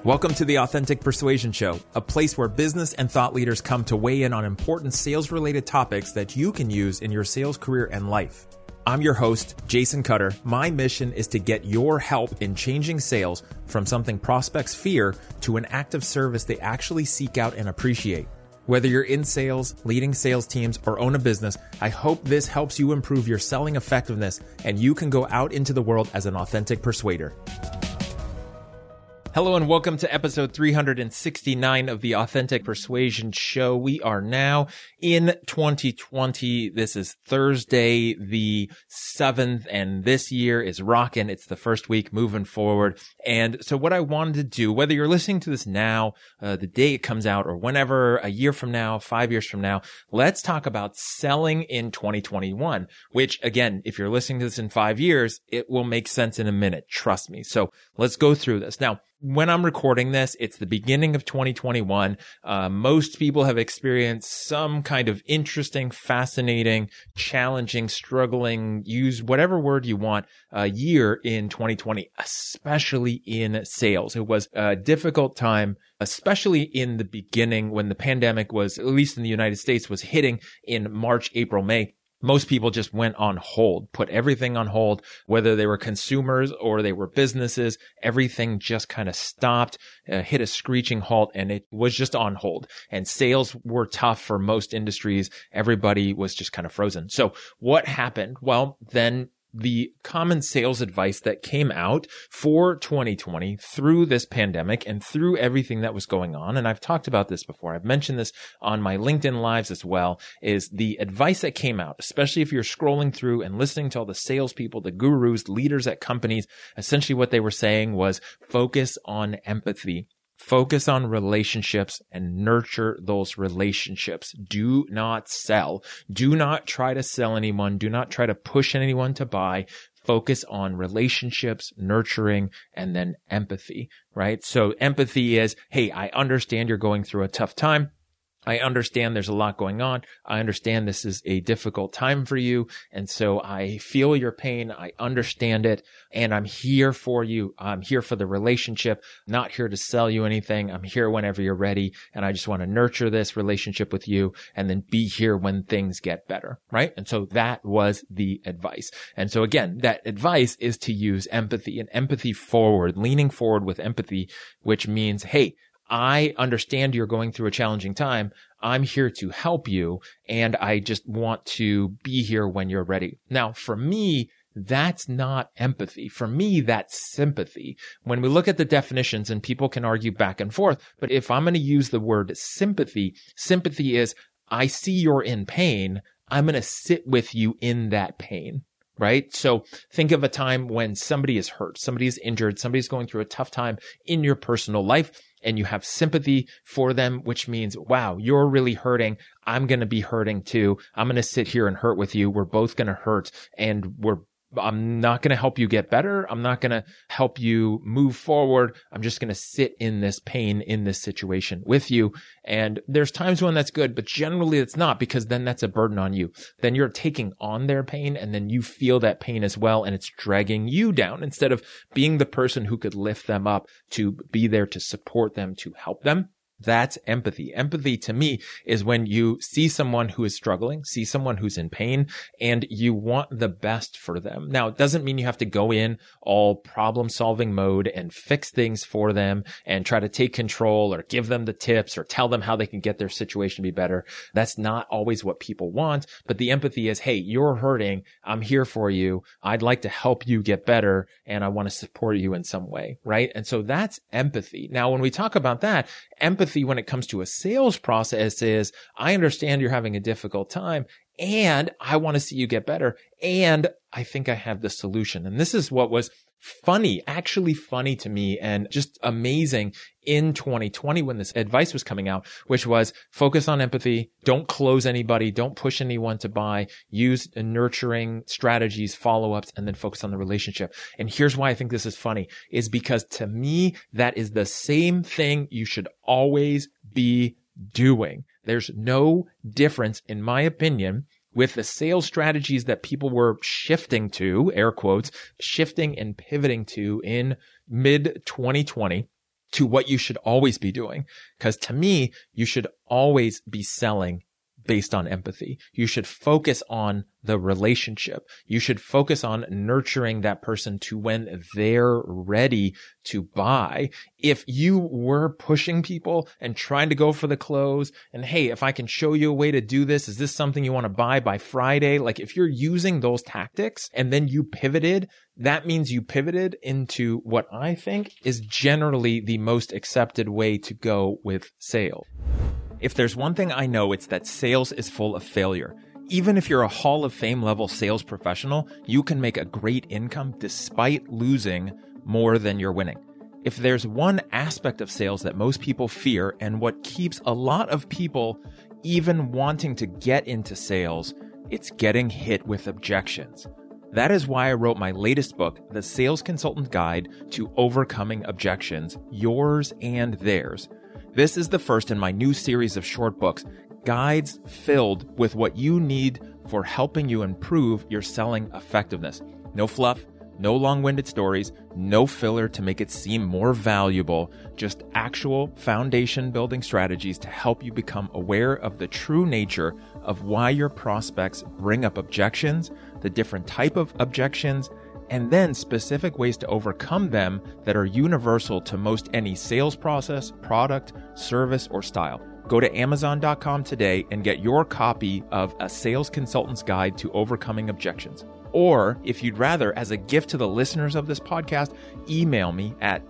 Welcome to the Authentic Persuasion Show, a place where business and thought leaders come to weigh in on important sales-related topics that you can use in your sales career and life. I'm your host, Jason Cutter. My mission is to get your help in changing sales from something prospects fear to an act of service they actually seek out and appreciate. Whether you're in sales, leading sales teams, or own a business, I hope this helps you improve your selling effectiveness and you can go out into the world as an authentic persuader. Hello and welcome to episode 369 of the Authentic Persuasion Show. We are now in 2020. This is Thursday the 7th, and this year is rocking. It's the first week moving forward. And so what I wanted to do, whether you're listening to this now, the day it comes out, or whenever, a year from now, 5 years from now, let's talk about selling in 2021, which again, if you're listening to this in 5 years, it will make sense in a minute. Trust me. So let's go through this. Now, when I'm recording this, it's the beginning of 2021. Most people have experienced some kind of interesting, fascinating, challenging, struggling, use whatever word you want, year in 2020, especially in sales. It was a difficult time, especially in the beginning when the pandemic was, at least in the United States, was hitting in March, April, May. Most people just went on hold, put everything on hold, whether they were consumers or they were businesses. Everything just kind of stopped, hit a screeching halt, and it was just on hold. And sales were tough for most industries. Everybody was just kind of frozen. So what happened? Well, then the common sales advice that came out for 2020 through this pandemic and through everything that was going on, and I've talked about this before, I've mentioned this on my LinkedIn Lives as well, is the advice that came out, especially if you're scrolling through and listening to all the salespeople, the gurus, leaders at companies. Essentially what they were saying was focus on empathy. Focus on relationships and nurture those relationships. Do not sell. Do not try to sell anyone. Do not try to push anyone to buy. Focus on relationships, nurturing, and then empathy, right? So empathy is, hey, I understand you're going through a tough time. I understand there's a lot going on. I understand this is a difficult time for you. And so I feel your pain. I understand it. And I'm here for you. I'm here for the relationship, not here to sell you anything. I'm here whenever you're ready. And I just want to nurture this relationship with you and then be here when things get better. Right. And so that was the advice. And so again, that advice is to use empathy and empathy forward, leaning forward with empathy, which means, hey, I understand you're going through a challenging time. I'm here to help you, and I just want to be here when you're ready. Now, for me, that's not empathy. For me, that's sympathy. When we look at the definitions, and people can argue back and forth, but if I'm going to use the word sympathy, sympathy is, I see you're in pain. I'm going to sit with you in that pain. Right? So think of a time when somebody is hurt, somebody is injured, somebody's going through a tough time in your personal life, and you have sympathy for them, which means, wow, you're really hurting. I'm going to be hurting too. I'm going to sit here and hurt with you. We're both going to hurt, and I'm not going to help you get better. I'm not going to help you move forward. I'm just going to sit in this pain, in this situation with you. And there's times when that's good, but generally it's not, because then that's a burden on you. Then you're taking on their pain, and then you feel that pain as well, and it's dragging you down instead of being the person who could lift them up, to be there to support them, to help them. That's empathy. Empathy to me is when you see someone who is struggling, see someone who's in pain, and you want the best for them. Now, it doesn't mean you have to go in all problem-solving mode and fix things for them and try to take control or give them the tips or tell them how they can get their situation to be better. That's not always what people want. But the empathy is, hey, you're hurting. I'm here for you. I'd like to help you get better, and I want to support you in some way, right? And so that's empathy. Now, when we talk about that, empathy when it comes to a sales process is, I understand you're having a difficult time, and I want to see you get better, and I think I have the solution. And this is what was funny, actually funny to me, and just amazing in 2020 when this advice was coming out, which was focus on empathy. Don't close anybody. Don't push anyone to buy. Use nurturing strategies, follow-ups, and then focus on the relationship. And here's why I think this is funny, is because to me, that is the same thing you should always be doing. There's no difference, in my opinion, with the sales strategies that people were shifting to, air quotes, shifting and pivoting to in mid 2020. to what you should always be doing. Because to me, you should always be selling based on empathy. You should focus on the relationship. You should focus on nurturing that person to when they're ready to buy. If you were pushing people and trying to go for the close and, hey, if I can show you a way to do this, is this something you want to buy by Friday? Like if you're using those tactics and then you pivoted, that means you pivoted into what I think is generally the most accepted way to go with sales. If there's one thing I know, it's that sales is full of failure. Even if you're a Hall of Fame level sales professional, you can make a great income despite losing more than you're winning. If there's one aspect of sales that most people fear and what keeps a lot of people even wanting to get into sales, it's getting hit with objections. That is why I wrote my latest book, The Sales Consultant Guide to Overcoming Objections, Yours and Theirs. This is the first in my new series of short books, guides filled with what you need for helping you improve your selling effectiveness. No fluff, no long-winded stories, no filler to make it seem more valuable, just actual foundation-building strategies to help you become aware of the true nature of why your prospects bring up objections, the different type of objections, and then specific ways to overcome them that are universal to most any sales process, product, service, or style. Go to Amazon.com today and get your copy of A Sales Consultant's Guide to Overcoming Objections. Or if you'd rather, as a gift to the listeners of this podcast, email me at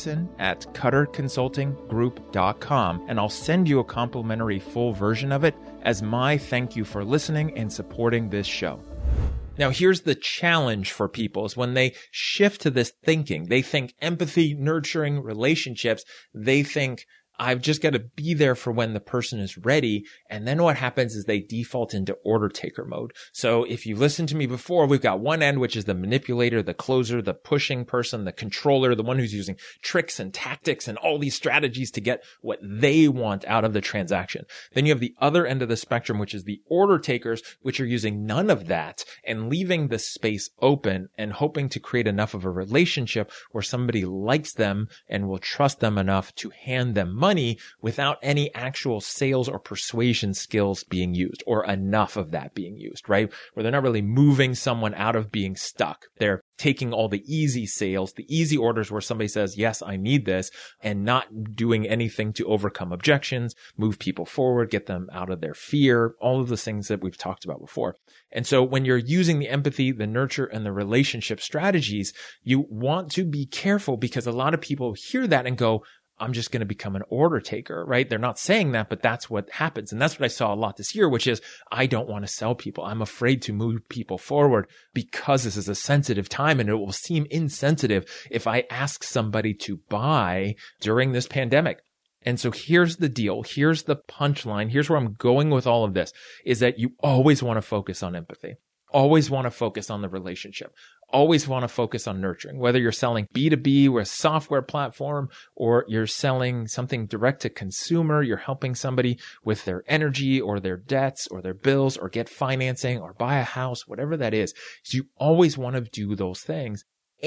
jason@cutterconsultinggroup.com and I'll send you a complimentary full version of it as my thank you for listening and supporting this show. Now, here's the challenge for people is when they shift to this thinking, they think empathy, nurturing relationships, they think I've just got to be there for when the person is ready. And then what happens is they default into order taker mode. So if you listened to me before, we've got one end, which is the manipulator, the closer, the pushing person, the controller, the one who's using tricks and tactics and all these strategies to get what they want out of the transaction. Then you have the other end of the spectrum, which is the order takers, which are using none of that and leaving the space open and hoping to create enough of a relationship where somebody likes them and will trust them enough to hand them money without any actual sales or persuasion skills being used or enough of that being used, right? Where they're not really moving someone out of being stuck. They're taking all the easy sales, the easy orders where somebody says, yes, I need this, and not doing anything to overcome objections, move people forward, get them out of their fear, all of the things that we've talked about before. And so when you're using the empathy, the nurture, and the relationship strategies, you want to be careful because a lot of people hear that and go, I'm just going to become an order taker, right? They're not saying that, but that's what happens. And that's what I saw a lot this year, which is I don't want to sell people. I'm afraid to move people forward because this is a sensitive time and it will seem insensitive if I ask somebody to buy during this pandemic. And so here's the deal. Here's the punchline. Here's where I'm going with all of this is that you always want to focus on empathy. Always want to focus on the relationship. Always want to focus on nurturing, whether you're selling B2B or a software platform, or you're selling something direct to consumer, you're helping somebody with their energy or their debts or their bills or get financing or buy a house, whatever that is. So you always want to do those things.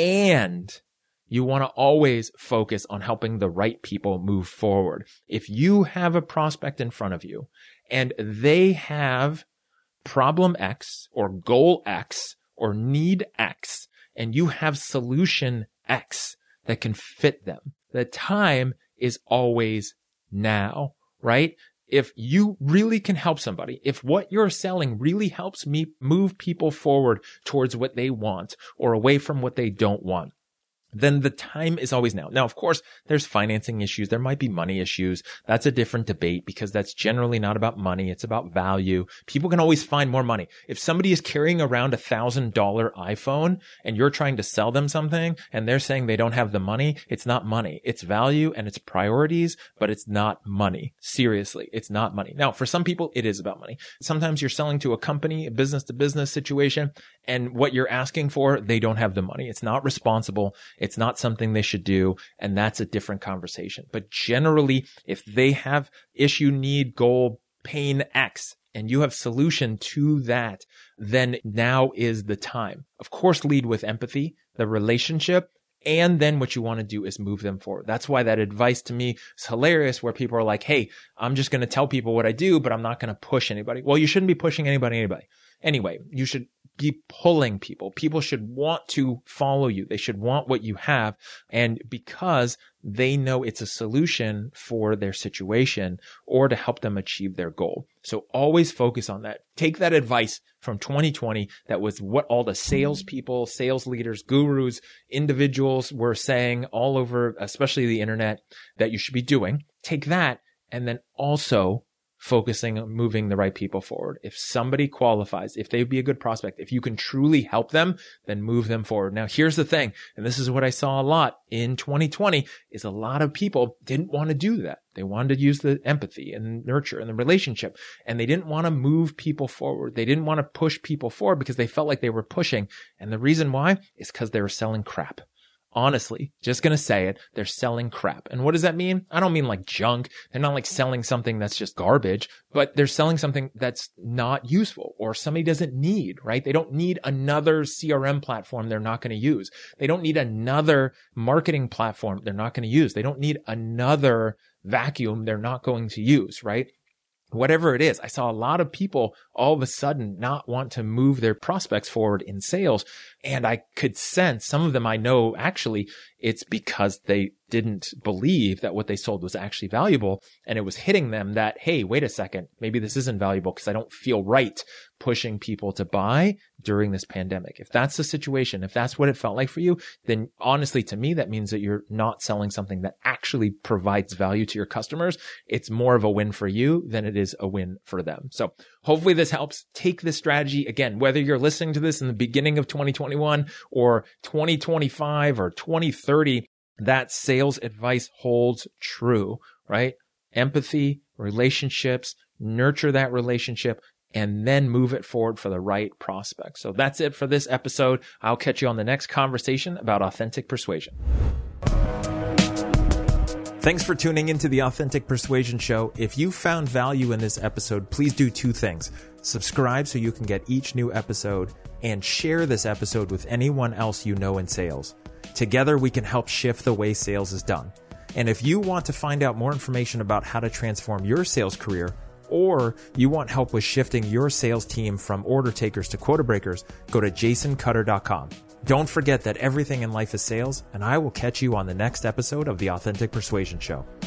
And you want to always focus on helping the right people move forward. If you have a prospect in front of you and they have problem X or goal X or need X, and you have solution X that can fit them, the time is always now, right? If you really can help somebody, if what you're selling really helps me move people forward towards what they want or away from what they don't want, then the time is always now. Now, of course, there's financing issues. There might be money issues. That's a different debate because that's generally not about money. It's about value. People can always find more money. If somebody is carrying around $1,000 iPhone and you're trying to sell them something and they're saying they don't have the money, it's not money. It's value and it's priorities, but it's not money. Seriously, it's not money. Now, for some people, it is about money. Sometimes you're selling to a company, a business to business situation, and what you're asking for, they don't have the money. It's not responsible. It's not something they should do, and that's a different conversation. But generally, if they have issue, need, goal, pain X, and you have solution to that, then now is the time. Of course, lead with empathy, the relationship, And then what you want to do is move them forward. That's why that advice to me is hilarious, where people are like, hey, I'm just going to tell people what I do, but I'm not going to push anybody. Well, you shouldn't be pushing anybody. Anyway, you should be pulling people. People should want to follow you. They should want what you have. And because they know it's a solution for their situation or to help them achieve their goal. So always focus on that. Take that advice from 2020. That was what all the salespeople, sales leaders, gurus, individuals were saying all over, especially the internet, that you should be doing. Take that and then also focusing on moving the right people forward. If somebody qualifies, if they'd be a good prospect, if you can truly help them, then move them forward. Now, here's the thing, and this is what I saw a lot in 2020, is a lot of people didn't want to do that. They wanted to use the empathy and nurture and the relationship, and they didn't want to move people forward. They didn't want to push people forward because they felt like they were pushing. And the reason why is because they were selling crap. Honestly, just going to say it, they're selling crap. And what does that mean? I don't mean like junk. They're not like selling something that's just garbage, but they're selling something that's not useful or somebody doesn't need, right? They don't need another CRM platform they're not going to use. They don't need another marketing platform they're not going to use. They don't need another vacuum they're not going to use, right? Whatever it is, I saw a lot of people all of a sudden not want to move their prospects forward in sales. And I could sense some of them, I know actually it's because they didn't believe that what they sold was actually valuable. And it was hitting them that, hey, wait a second, maybe this isn't valuable because I don't feel right pushing people to buy during this pandemic. If that's the situation, if that's what it felt like for you, then honestly, to me, that means that you're not selling something that actually provides value to your customers. It's more of a win for you than it is a win for them. So hopefully this helps. Take this strategy again, whether you're listening to this in the beginning of 2021 or 2025 or 2030, that sales advice holds true, right? Empathy, relationships, nurture that relationship, and then move it forward for the right prospect. So that's it for this episode. I'll catch you on the next conversation about authentic persuasion. Thanks for tuning into the Authentic Persuasion Show. If you found value in this episode, please do two things. Subscribe so you can get each new episode, and share this episode with anyone else you know in sales. Together, we can help shift the way sales is done. And if you want to find out more information about how to transform your sales career, or you want help with shifting your sales team from order takers to quota breakers, go to jasoncutter.com. Don't forget that everything in life is sales, and I will catch you on the next episode of the Authentic Persuasion Show.